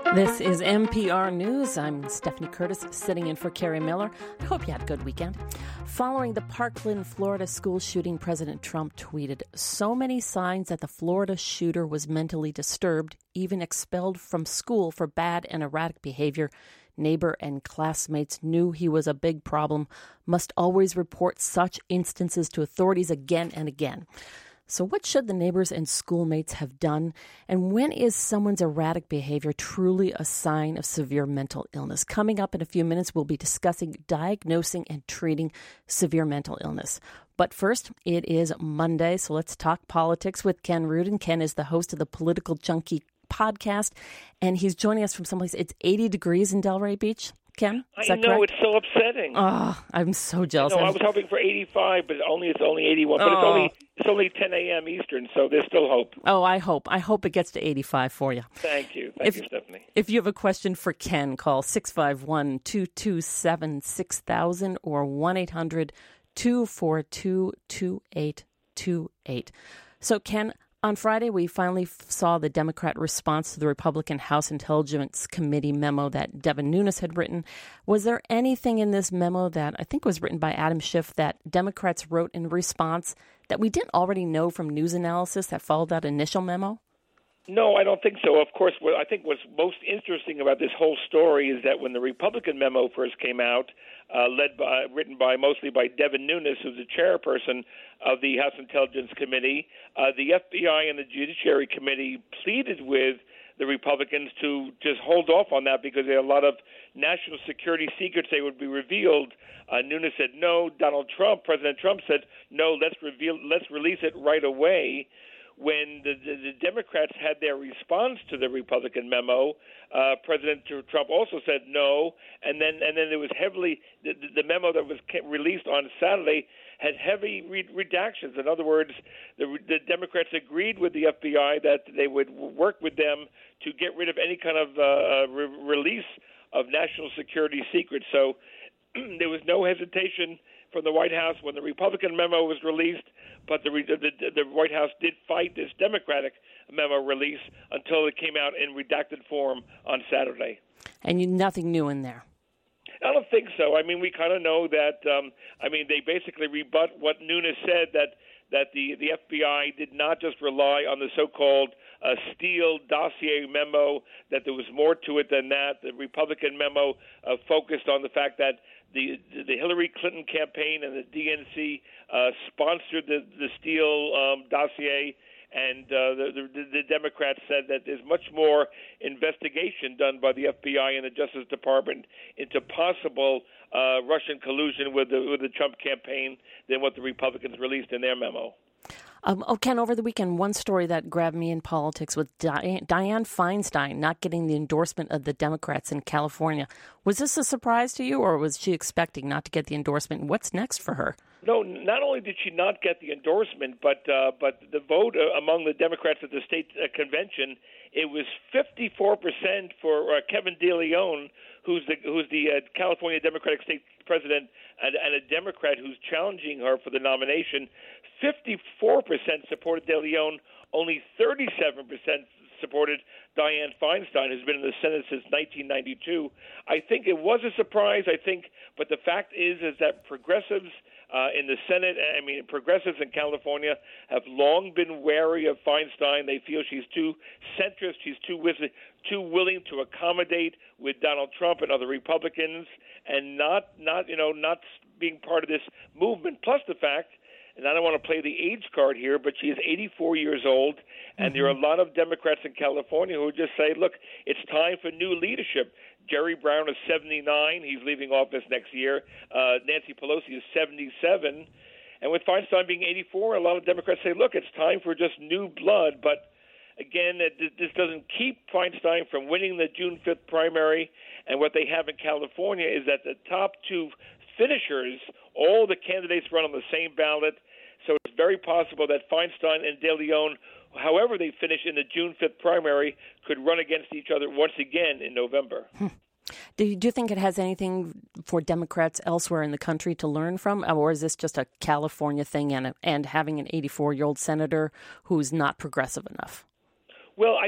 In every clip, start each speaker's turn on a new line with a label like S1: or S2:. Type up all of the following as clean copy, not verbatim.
S1: This is NPR News. I'm Stephanie Curtis, sitting in for Carrie Miller. I hope you had a good weekend. Following the Parkland, Florida school shooting, President Trump tweeted, "So many signs that the Florida shooter was mentally disturbed, even expelled from school for bad and erratic behavior. Neighbor and classmates knew he was a big problem. Must always report such instances to authorities again and again." So what should the neighbors and schoolmates have done? And when is someone's erratic behavior truly a sign of severe mental illness? Coming up in a few minutes, we'll be discussing diagnosing and treating severe mental illness. But first, it is Monday, so let's talk politics with Ken Rudin. Ken is the host of the Political Junkie podcast, and he's joining us from someplace. It's 80 degrees in Delray Beach. Ken, is that correct?
S2: It's so upsetting.
S1: Oh, I'm so jealous.
S2: I was hoping for 85, but it's only 81. But it's only 10 a.m. Eastern, so there's still hope.
S1: Oh, I hope it gets to 85 for you.
S2: Thank you. Thank you, Stephanie.
S1: If you have a question for Ken, call 651-227-6000 or 1-800-242-2828. So, Ken, on Friday, we finally saw the Democrat response to the Republican House Intelligence Committee memo that Devin Nunes had written. Was there anything in this memo that I think was written by Adam Schiff that Democrats wrote in response that we didn't already know from news analysis that followed that initial memo?
S2: No, I don't think so. Of course, I think what's most interesting about this whole story is that when the Republican memo first came out, written mostly by Devin Nunes, who's the chairperson of the House Intelligence Committee, the FBI and the Judiciary Committee pleaded with the Republicans to just hold off on that because there are a lot of national security secrets they would be revealed. Nunes said no. President Trump said no. Let's release it right away. When the Democrats had their response to the Republican memo, President Trump also said no, and then there was the memo that was released on Saturday had heavy redactions. In other words, the Democrats agreed with the FBI that they would work with them to get rid of any kind of release of national security secrets. So there was no hesitation from the White House when the Republican memo was released, but the White House did fight this Democratic memo release until it came out in redacted form on Saturday.
S1: And nothing new in there?
S2: I don't think so. I mean, we kind of know that. They basically rebut what Nunes said, that the FBI did not just rely on the so-called Steele dossier memo, that there was more to it than that. The Republican memo focused on the fact that the Hillary Clinton campaign and the DNC sponsored the Steele dossier, and the Democrats said that there's much more investigation done by the FBI and the Justice Department into possible Russian collusion with the Trump campaign than what the Republicans released in their memo.
S1: Ken, over the weekend, one story that grabbed me in politics was Dianne Feinstein not getting the endorsement of the Democrats in California. Was this a surprise to you, or was she expecting not to get the endorsement? What's next for her?
S2: No, not only did she not get the endorsement, but the vote among the Democrats at the state convention, it was 54% for Kevin DeLeon, who's the California Democratic State President and a Democrat who's challenging her for the nomination. 54% supported DeLeon. Only 37% supported Dianne Feinstein, who's been in the Senate since 1992. I think it was a surprise. But the fact is that progressives in the Senate, progressives in California have long been wary of Feinstein. They feel she's too centrist. She's too willing to accommodate with Donald Trump and other Republicans, and not being part of this movement. Plus the fact, and I don't want to play the age card here, but she is 84 years old, and there are a lot of Democrats in California who just say, look, it's time for new leadership. Jerry Brown is 79. He's leaving office next year. Nancy Pelosi is 77. And with Feinstein being 84, a lot of Democrats say, look, it's time for just new blood. But again, this doesn't keep Feinstein from winning the June 5th primary. And what they have in California is that the top two finishers, all the candidates run on the same ballot. So it's very possible that Feinstein and DeLeon, however they finish in the June 5th primary, could run against each other once again in November.
S1: Do you think it has anything for Democrats elsewhere in the country to learn from, or is this just a California thing and having an 84-year-old senator who's not progressive enough?
S2: Well, I think it's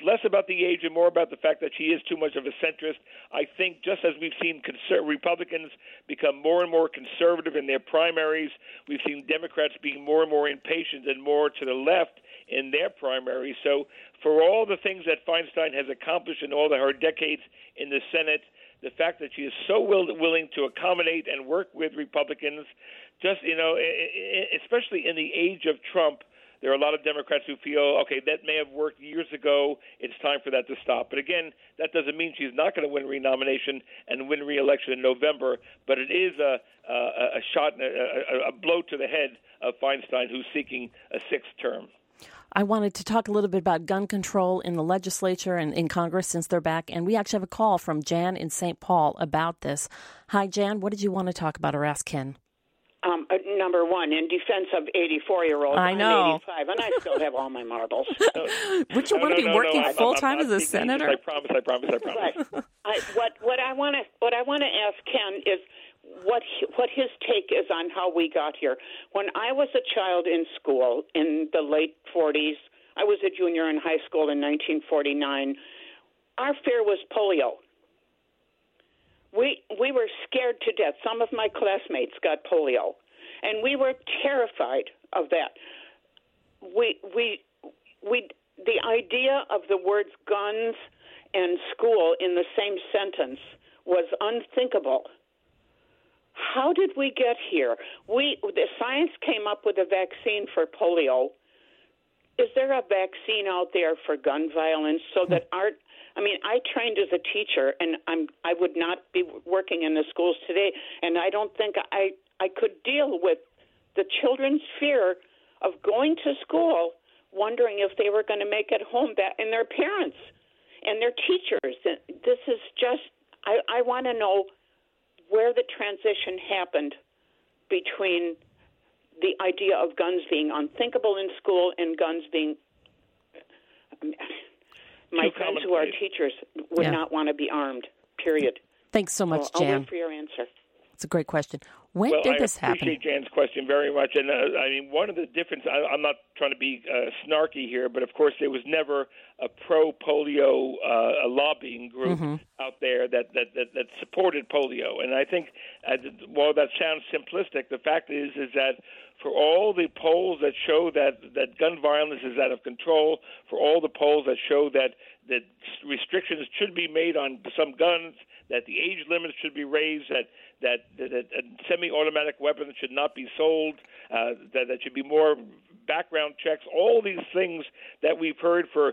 S2: less about the age and more about the fact that she is too much of a centrist. I think just as we've seen Republicans become more and more conservative in their primaries, we've seen Democrats being more and more impatient and more to the left in their primaries. So for all the things that Feinstein has accomplished in all of her decades in the Senate, the fact that she is so willing to accommodate and work with Republicans, just, especially in the age of Trump, there are a lot of Democrats who feel, okay, that may have worked years ago. It's time for that to stop. But again, that doesn't mean she's not going to win re-nomination and win re-election in November. But it is a shot, a blow to the head of Feinstein, who's seeking a sixth term.
S1: I wanted to talk a little bit about gun control in the legislature and in Congress since they're back. And we actually have a call from Jan in St. Paul about this. Hi, Jan. What did you want to talk about or ask Ken?
S3: Number one, in defense of 84-year-olds,
S1: I know.
S3: I'm 85, and I still have all my marbles.
S1: Would you want to be working full-time as a senator?
S2: I promise.
S3: Right. What I want to ask Ken is what his take is on how we got here. When I was a child in school in the late 40s, I was a junior in high school in 1949, our fear was polio. We were scared to death. Some of my classmates got polio, and we were terrified of that. The idea of the words guns and school in the same sentence was unthinkable. How did we get here? The science came up with a vaccine for polio. Is there a vaccine out there for gun violence so that I trained as a teacher, and I would not be working in the schools today, and I don't think I could deal with the children's fear of going to school, wondering if they were going to make it home, and their parents and their teachers. This is just, I want to know where the transition happened between the idea of guns being unthinkable in school and guns being... My friends who are teachers would not want to be armed, period.
S1: Thanks so much, Jan.
S3: I'll wait for your answer.
S1: It's a great question. When did this happen?
S2: I appreciate Jan's question very much. And, one of the differences, I'm not trying to be snarky here, but, of course, there was never a pro-polio lobbying group out there that supported polio. And I think, while that sounds simplistic, the fact is that for all the polls that show that gun violence is out of control, for all the polls that show that restrictions should be made on some guns, that the age limits should be raised, that semi-automatic weapons should not be sold, that should be more background checks, all these things that we've heard for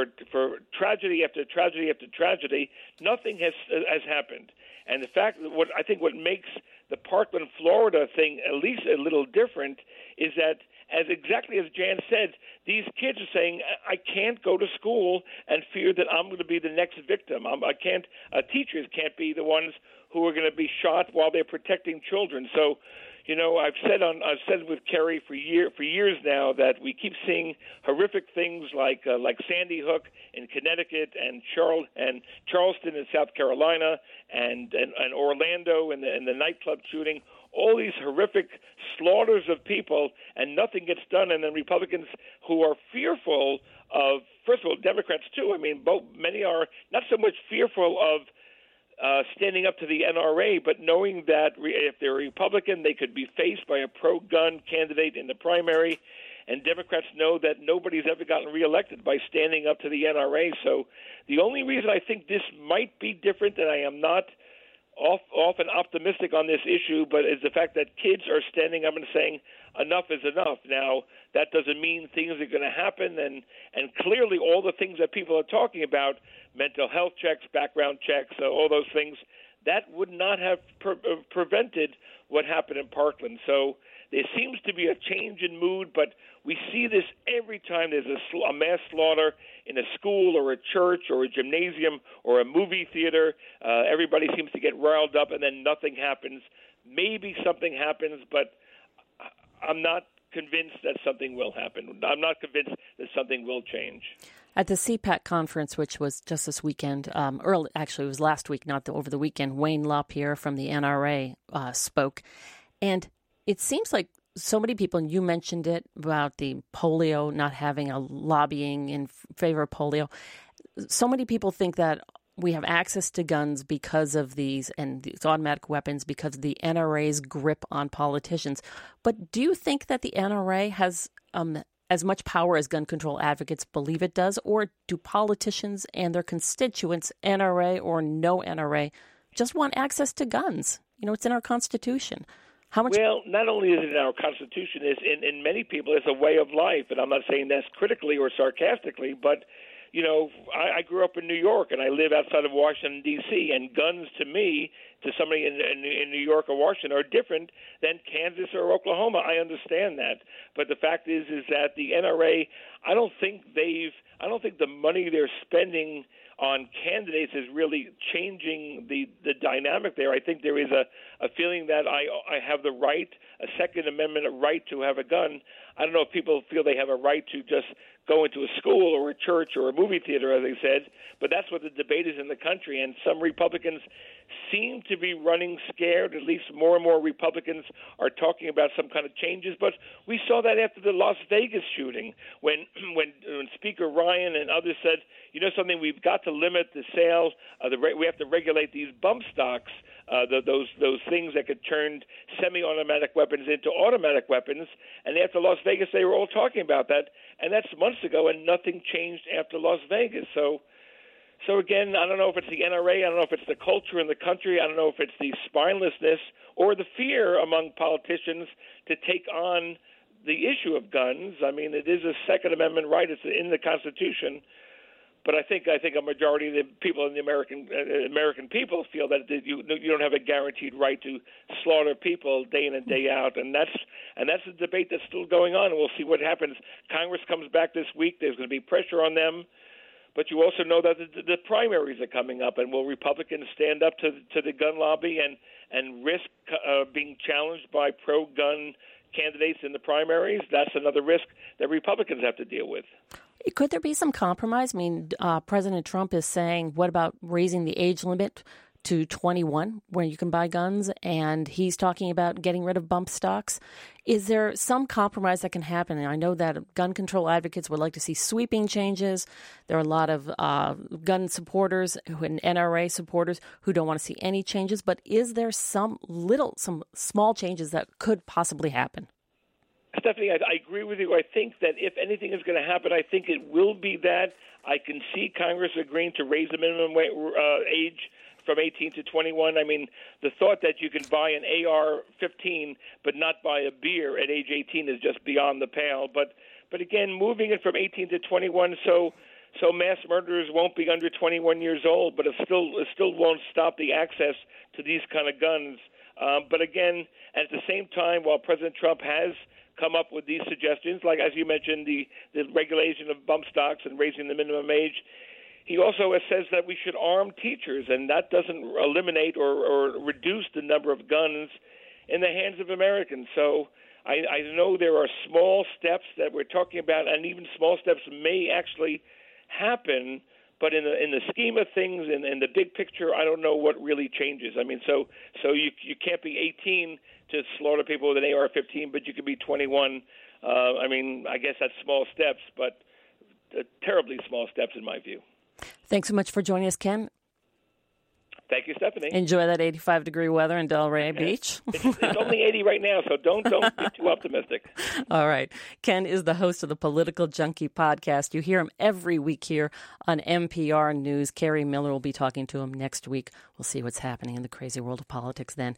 S2: tragedy after tragedy after tragedy, nothing has happened. And the fact that what makes the Parkland, Florida thing at least a little different is that, as exactly as Jan said, these kids are saying, I can't go to school and fear that I'm going to be the next victim. Teachers can't be the ones who are going to be shot while they're protecting children. So, I've said with Kerry for years now that we keep seeing horrific things like Sandy Hook in Connecticut and Charleston in South Carolina and Orlando and the nightclub shooting. All these horrific slaughters of people, and nothing gets done. And then Republicans who are fearful of, first of all, Democrats too. Many are not so much fearful of standing up to the NRA, but knowing that if they're a Republican, they could be faced by a pro-gun candidate in the primary. And Democrats know that nobody's ever gotten reelected by standing up to the NRA. So the only reason I think this might be different, and I am not often optimistic on this issue, but is the fact that kids are standing up and saying enough is enough. Now, that doesn't mean things are going to happen, and clearly all the things that people are talking about, mental health checks, background checks, all those things, that would not have prevented what happened in Parkland. So there seems to be a change in mood, but we see this every time there's a mass slaughter in a school or a church or a gymnasium or a movie theater. Everybody seems to get riled up, and then nothing happens. Maybe something happens, but I'm not convinced that something will happen. I'm not convinced that something will change.
S1: At the CPAC conference, which was just this weekend, it was last week, not over the weekend, Wayne LaPierre from the NRA spoke. And it seems like so many people, and you mentioned it about the polio, not having a lobbying in favor of polio. so many people think that we have access to guns because of these automatic weapons, because of the NRA's grip on politicians. But do you think that the NRA has as much power as gun control advocates believe it does? Or do politicians and their constituents, NRA or no NRA, just want access to guns? It's in our Constitution. How much?
S2: Well, not only is it in our Constitution, it's in many people, it's a way of life. And I'm not saying this critically or sarcastically, but I grew up in New York, and I live outside of Washington, D.C., and guns to me, to somebody in New York or Washington, are different than Kansas or Oklahoma. I understand that. But the fact is that the NRA, I don't think the money they're spending on candidates is really changing the dynamic there. I think there is a feeling that I have the right, a Second Amendment right to have a gun. I don't know if people feel they have a right to just go into a school or a church or a movie theater, as I said, but that's what the debate is in the country, and some Republicans seem to be running scared. At least more and more Republicans are talking about some kind of changes, but we saw that after the Las Vegas shooting when Speaker Ryan and others said, something, we've got to limit the sale, we have to regulate these bump stocks, those things that could turn semi-automatic weapons into automatic weapons. And after Las Vegas, they were all talking about that, and that's months ago, and nothing changed after Las Vegas. So again, I don't know if it's the NRA, I don't know if it's the culture in the country, I don't know if it's the spinelessness or the fear among politicians to take on the issue of guns. I mean, it is a Second Amendment right; it's in the Constitution. But I think a majority of the people in the American people feel that you don't have a guaranteed right to slaughter people day in and day out, and that's a debate that's still going on. And we'll see what happens. Congress comes back this week. There's going to be pressure on them, but you also know that the primaries are coming up, and will Republicans stand up to the gun lobby and risk being challenged by pro-gun candidates in the primaries? That's another risk that Republicans have to deal with.
S1: Could there be some compromise? I mean, President Trump is saying, what about raising the age limit to 21 where you can buy guns? And he's talking about getting rid of bump stocks. Is there some compromise that can happen? And I know that gun control advocates would like to see sweeping changes. There are a lot of gun supporters and NRA supporters who don't want to see any changes. But is there some small changes that could possibly happen?
S2: Stephanie, I agree with you. I think that if anything is going to happen, I think it will be that. I can see Congress agreeing to raise the minimum age from 18 to 21. I mean, the thought that you can buy an AR-15 but not buy a beer at age 18 is just beyond the pale. But again, moving it from 18 to 21, so mass murderers won't be under 21 years old, but it still won't stop the access to these kind of guns. But again, at the same time, while President Trump has come up with these suggestions, like, as you mentioned, the regulation of bump stocks and raising the minimum age, he also says that we should arm teachers, and that doesn't eliminate or reduce the number of guns in the hands of Americans. So I know there are small steps that we're talking about, and even small steps may actually happen, but in the scheme of things, in the big picture, I don't know what really changes. I mean, so you can't be 18 to slaughter people with an AR-15, but you could be 21. I mean, I guess that's small steps, but terribly small steps in my view. Thanks
S1: so much for joining us, Ken.
S2: Thank you, Stephanie.
S1: Enjoy that 85-degree weather in Delray Beach.
S2: It's only 80 right now, so don't be too optimistic.
S1: All right. Ken is the host of the Political Junkie podcast. You hear him every week here on NPR News. Kerry Miller will be talking to him next week. We'll see what's happening in the crazy world of politics then.